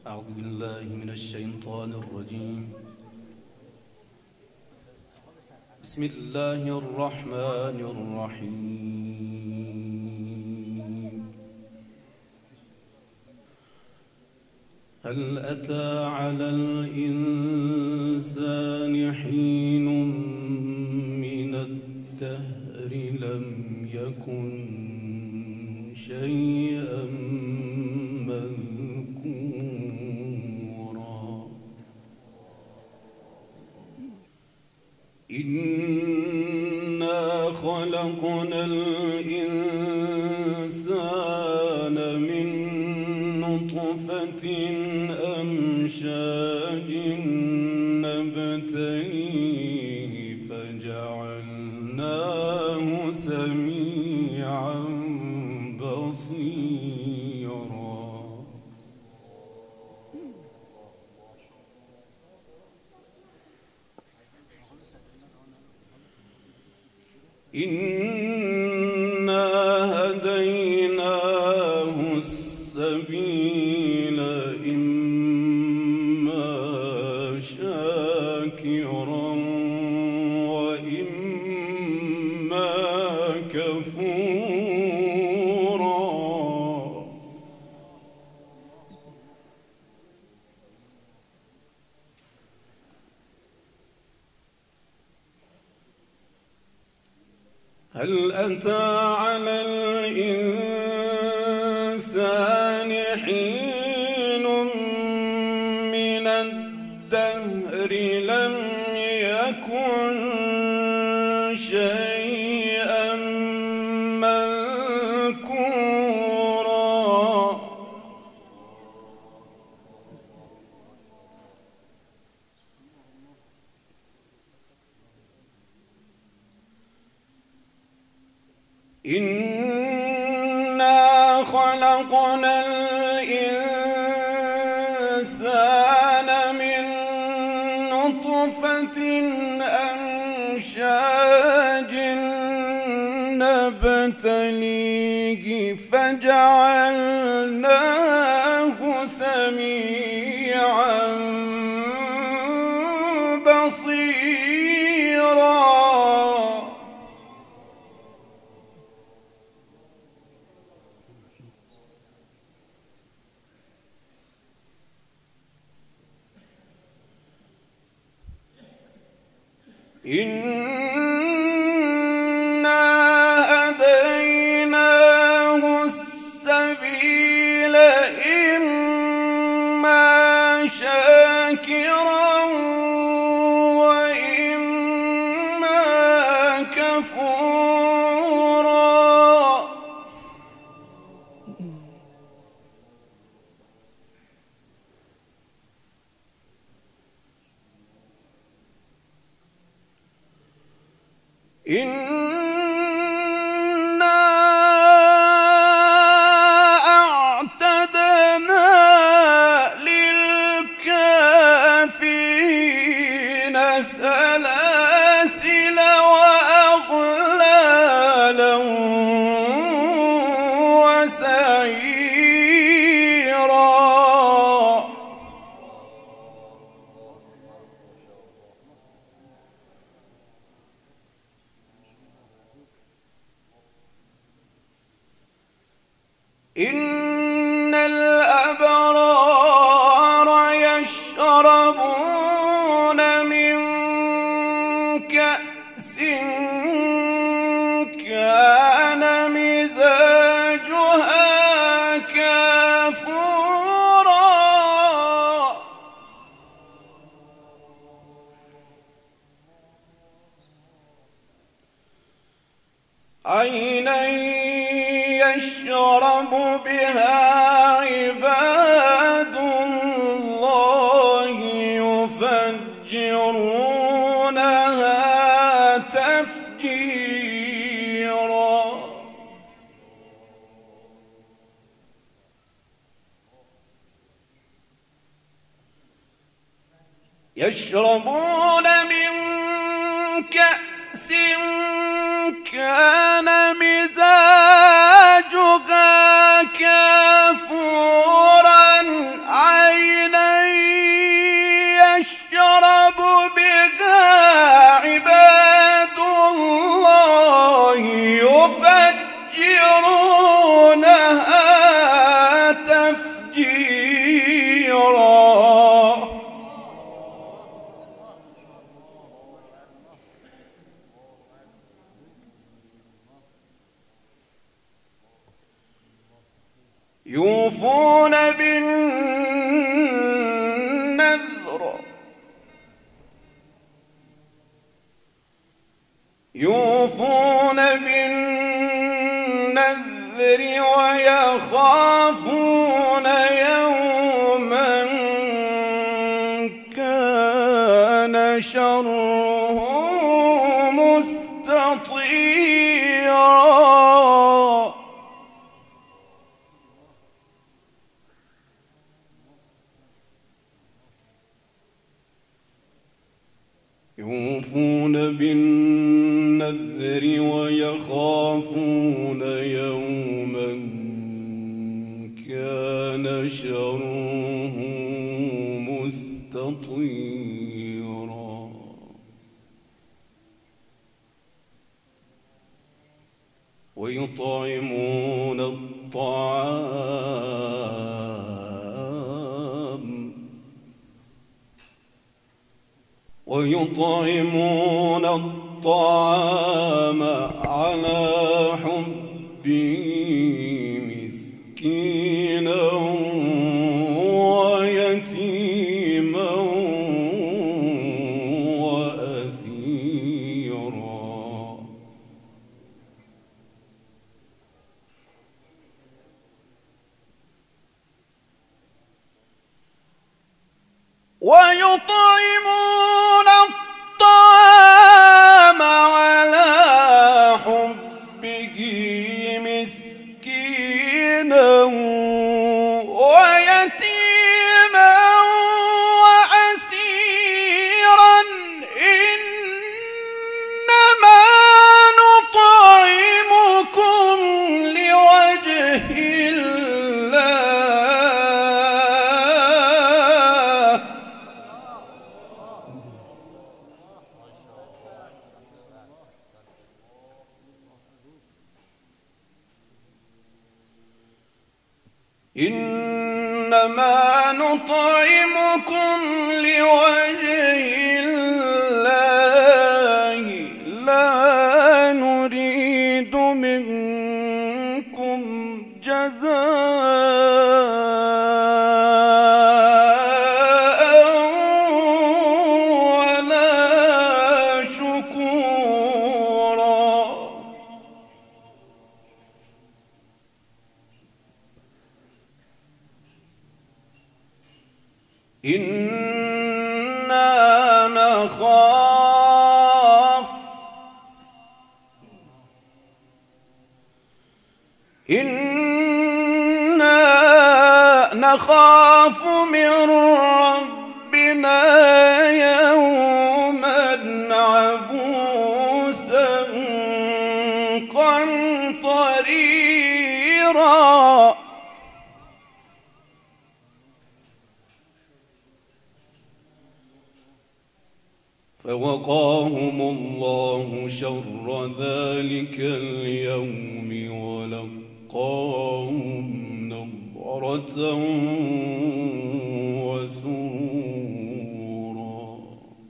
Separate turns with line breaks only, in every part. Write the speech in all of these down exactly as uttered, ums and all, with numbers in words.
أعوذ بالله من الشيطان الرجيم. بسم الله الرحمن الرحيم. هل أتى على الإنسان حين من الدهر لم يكن شيئا مذكورا. إنا خلقنا الإنسان من نطفة أمشاج نبتليه فجعلناه سميعا بصيرا. إنا هديناه السبيل إما شاكرا وإما كفورا. هل أتى على الإنسان حين من الدهر لم يكن شيئا مذكورا. إنا خلقنا الإنسان من نطفة أمشاج نبتليه فجعلناه سميعا بصيرا. إنا هديناه السبيل إما شاكرا وإما كفورا. إنا أعتدنا للكافرين سلاسل وأغلالا وسعيرا. إن الأبرار يشربون من كأس كان مزاجها كافورا. عينا يشرب بها عباد الله يفجرونها تفجيرا. يشربون من كأس كان مزاجها كافورا عينا شره مستطيرا يوفون بالنذر ويخافون يوما كان شره مستطيرا ويطعمون الطعام ويطعمون الطعام على حبه مسكينا ويتيما وأسيرا ويطعمون الطعام على حبه مسكينا ويتيما وأسيرا إنما نطعمكم لوجه الله إنما نطعمكم لوجه الله لا نريد منكم جزاء ولا شكورا إنا نخاف إنا نخاف من ربنا يوما عبوسا قمطريرا فوقاهم الله شر ذلك اليوم ولقاهم نضرة وسرورا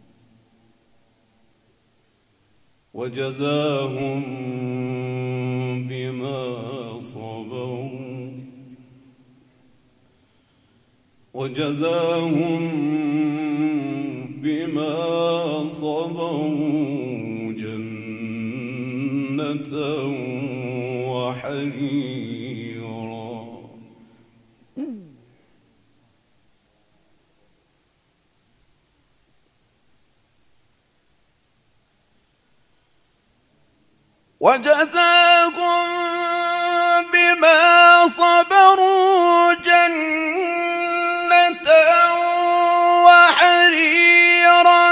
وجزاهم بما صبروا وجزاهم بما صبروا جنة وحريرا وجزاهم بما صبروا جنة وحريرا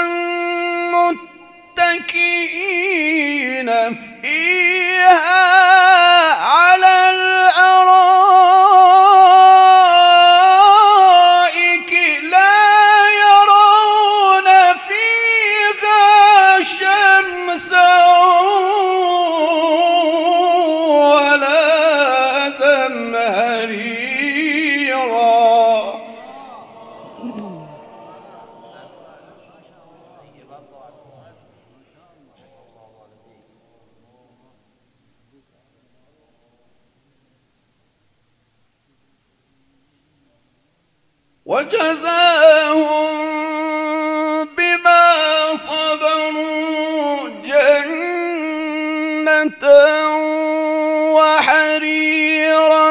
متكئين فيها على الأرائك لا يرون فيها شمسا ولا زمهريرا وجزاهم بما صبروا جنة وحريرا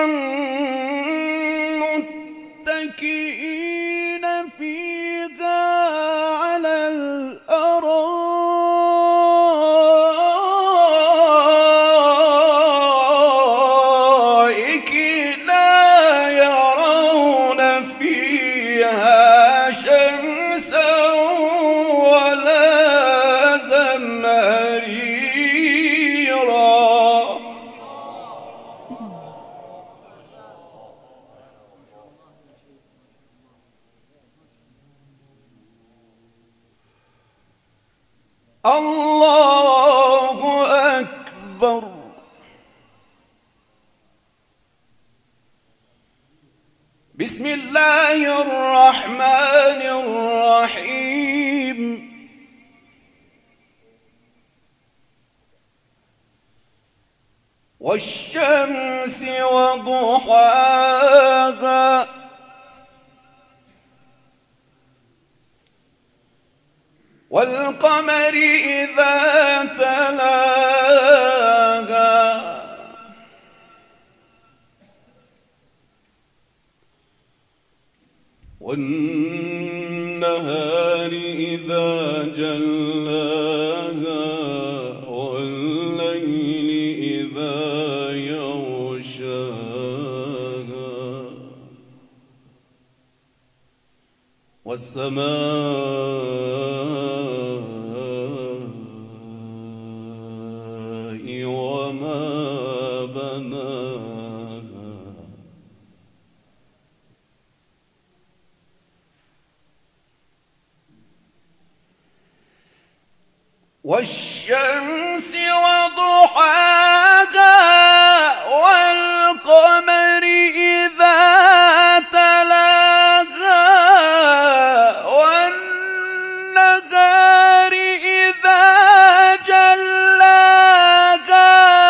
متكئين فيها على الأرض الله أكبر. بسم الله الرحمن الرحيم. والشمس وضحاها والقمر إذا تلاها والنهار إذا جلاها والليل إذا يغشاها والسماء وما بناها والشمس وضحاها والقمر إذا تلاها والنهار إذا جلاها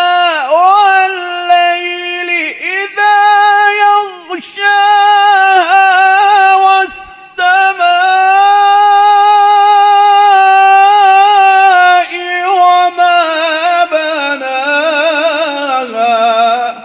والليل إذا يغشاها والسماء وما بناها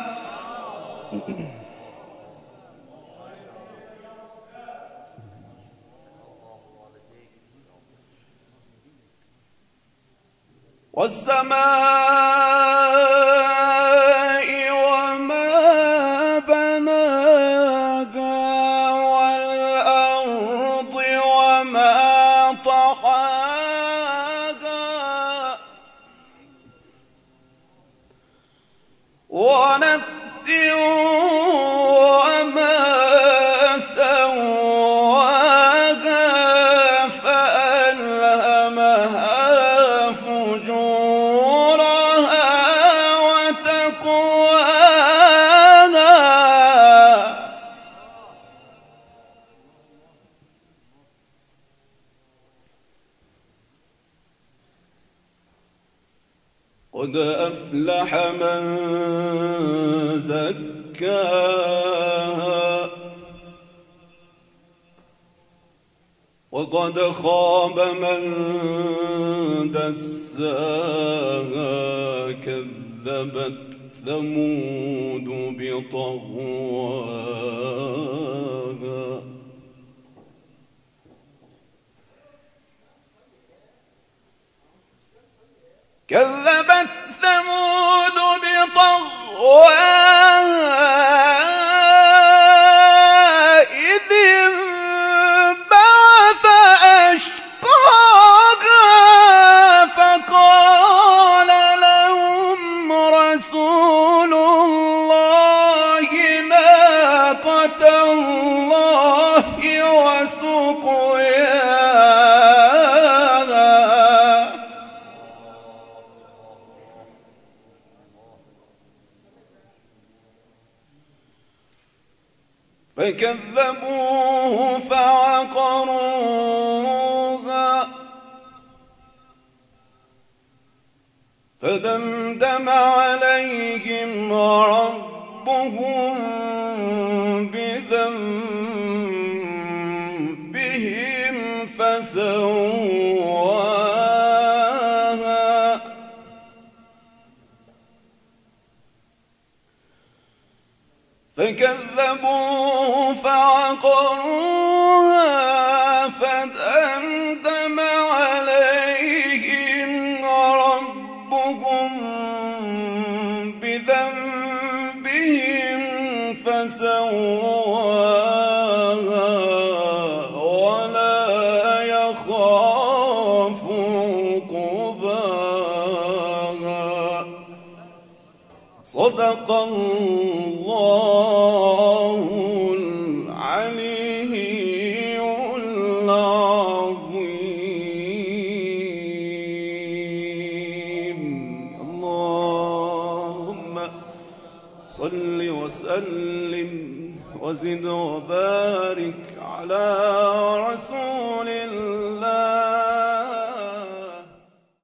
والسماء وما بناها والأرض وما طحاها ونفس وما سواها فألهمها فجورها وتقواها قد أفلح من زكاها وقد خاب من دساها كذبت ثمود بطغواها كذبت ثمود بطغواها إذ انبعث أشقاها فقال لهم رسول الله ناقة الله وسقياها فكذبوه فعقروها فدمدم عليهم ربهم بذنبهم فسواها فكذبوه فعقروها فدمدم عليهم ربهم بذنبهم فسواها ولا يخاف عقباها. صدق الله العلي العظيم. وسلم وزد وبارك على رسول الله